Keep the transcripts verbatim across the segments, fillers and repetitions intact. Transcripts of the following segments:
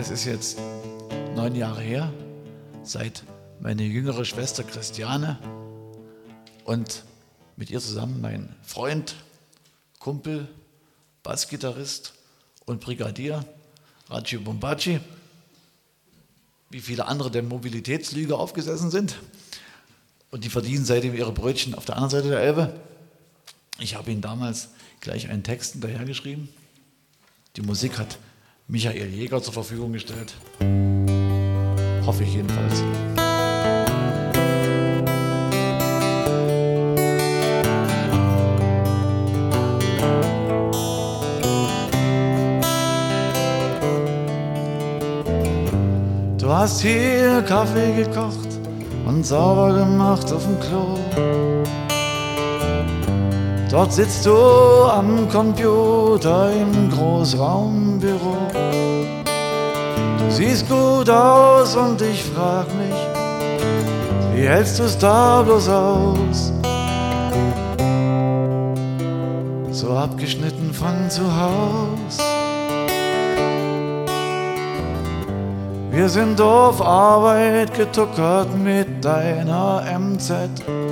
Es ist jetzt neun Jahre her, seit meine jüngere Schwester Christiane und mit ihr zusammen mein Freund, Kumpel, Bassgitarrist und Brigadier Raji Bombaci, wie viele andere der Mobilitätslüge aufgesessen sind. Und die verdienen seitdem ihre Brötchen auf der anderen Seite der Elbe. Ich habe ihnen damals gleich einen Text hinterhergeschrieben. Die Musik hat Michael Jäger zur Verfügung gestellt. Hoffe ich jedenfalls. Du hast hier Kaffee gekocht und sauber gemacht auf dem Klo. Dort sitzt du am Computer im Großraumbüro. Du siehst gut aus und ich frag mich, wie hältst du's da bloß aus? So abgeschnitten von zu Haus. Wir sind auf Arbeit getuckert mit deiner M Z.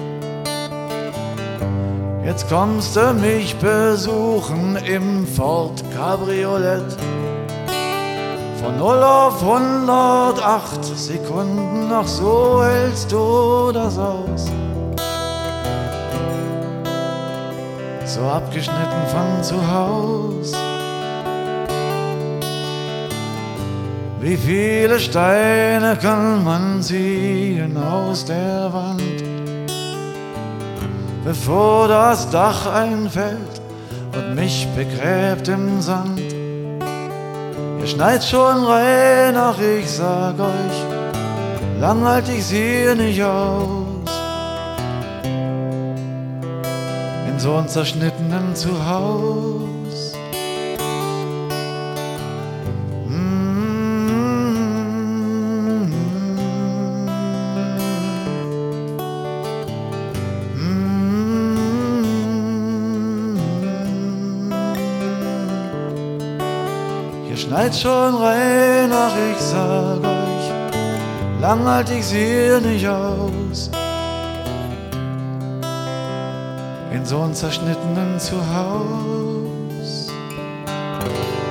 Jetzt kommst du mich besuchen im Ford Cabriolet. Von null auf hundertacht Sekunden, ach so hältst du das aus. So abgeschnitten von zu Haus. Wie viele Steine kann man ziehen aus der Wand, bevor das Dach einfällt und mich begräbt im Sand? Ihr schneit schon rein, ach ich sag euch, lang halt ich's hier nicht aus. In so einem zerschnittenen Zuhause. Schneit schon rein, ach ich sag euch, lang halt ich's hier nicht aus. In so einem zerschnittenen Zuhause.